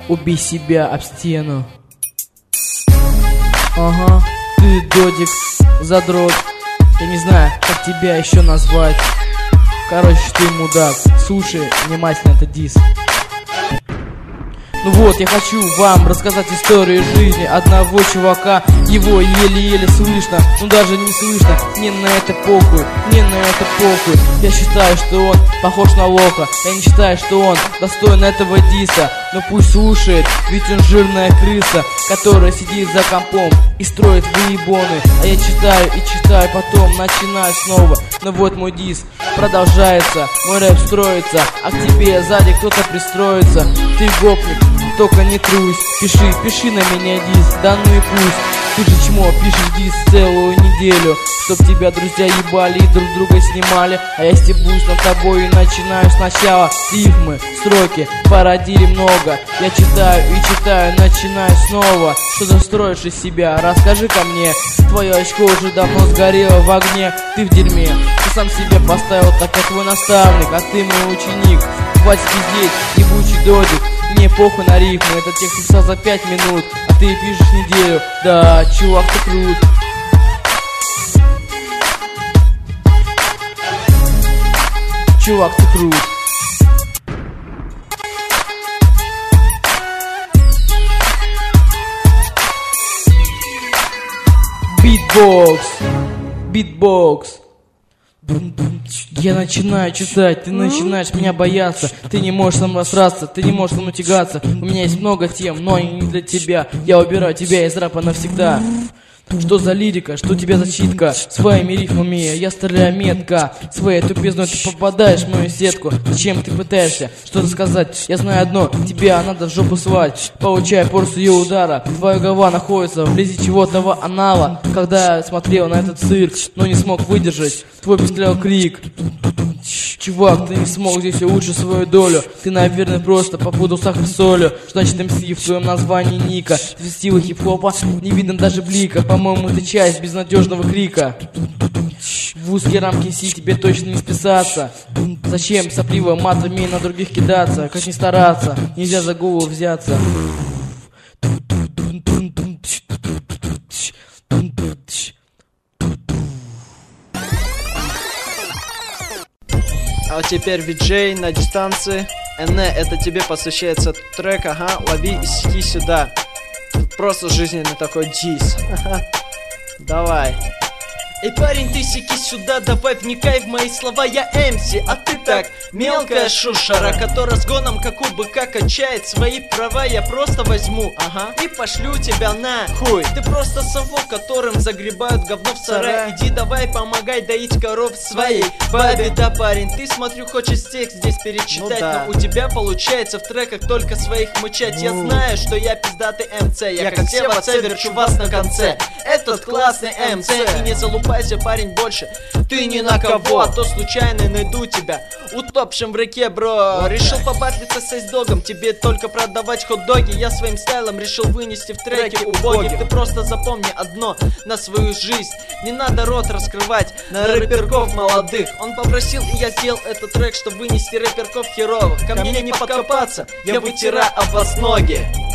убей себя об стену. Ага, ты додик, задрот. Я не знаю, как тебя еще назвать. Короче, ты мудак. Слушай внимательно этот диск. Ну вот, я хочу вам рассказать историю жизни одного чувака. Его еле-еле слышно, ну даже не слышно. Мне на это похуй, мне на это похуй. Я считаю, что он похож на лоха. Я не считаю, что он достоин этого диса. Но пусть слушает, ведь он жирная крыса, которая сидит за компом и строит выебоны. А я читаю и читаю, потом начинаю снова. Но вот мой дис продолжается, мой рэп строится, а к тебе сзади кто-то пристроится. Ты гопник, только не трусь, пиши на меня дис, да ну и пусть. Ты же чмо, пишешь дис целую неделю, чтоб тебя друзья ебали и друг друга снимали. А я стебусь над тобой и начинаю сначала. Рифмы, строки породили много. Я читаю и читаю, начинаю снова. Что ты строишь из себя, расскажи-ка мне. Твое очко уже давно сгорело в огне. Ты в дерьме, ты сам себя поставил, так как твой наставник, а ты мой ученик. Хватит пиздеть, ебучий додик. Мне похуй на рифмы, этот текст написал за 5 минут, а ты пишешь неделю. Да, чувак, ты крут. Чувак, ты крут. Битбокс. Битбокс. Я начинаю читать, ты начинаешь меня бояться. Ты не можешь со мной сраться, ты не можешь со мной тягаться. У меня есть много тем, но они не для тебя. Я убираю тебя из рэпа навсегда. Что за лирика, что у тебя за читка? Своими рифмами я стреляю метко. Своей тупизной ты попадаешь в мою сетку. Зачем ты пытаешься что-то сказать? Я знаю одно, тебя надо в жопу свать. Получая порцию ее удара, твоя голова находится вблизи чего-то анала. Когда я смотрел на этот цирк, но не смог выдержать твой пестрел крик. Чувак, ты не смог здесь улучшить свою долю. Ты, наверное, просто попутал сахар с солью. Что значит МС в твоем названии ника? Ты стилы хип-хопа не видно даже блика. По-моему, ты часть безнадежного крика. В узкие рамки си тебе точно не списаться. Зачем сопливо матами на других кидаться? Как не стараться, нельзя за голову взяться. А теперь виджей на дистанции. Эне, это тебе посвящается трек, ага, лови и сиди сюда. Тут просто жизненный такой дис. Давай. Эй, парень, ты сики сюда, давай вникай в мои слова. Я МС, а ты так, мелкая шушера, которая с гоном как у быка качает свои права. Я просто возьму, ага, и пошлю тебя на хуй. Ты просто совок, которым загребают говно в сарай. Иди давай помогай доить коров своей бабе. Да, парень, ты, смотрю, хочешь текст здесь перечитать, но у тебя получается в треках только своих мычать. Я знаю, что я пиздатый МЦ, я как все в отце верчу вас на конце. Этот классный МЦ, и не залупайся, парень, больше ты ни на кого, а то случайно найду тебя утопшим в реке, бро. Решил побатлиться с эйсдогом, тебе только продавать хот-доги. Я своим стайлом решил вынести в треке убогих. Ты просто запомни одно на свою жизнь: не надо рот раскрывать на рэперков молодых. Он попросил, и я сделал этот трек, чтобы вынести рэперков херовых. Ко мне не подкопаться, я вытираю об вас ноги.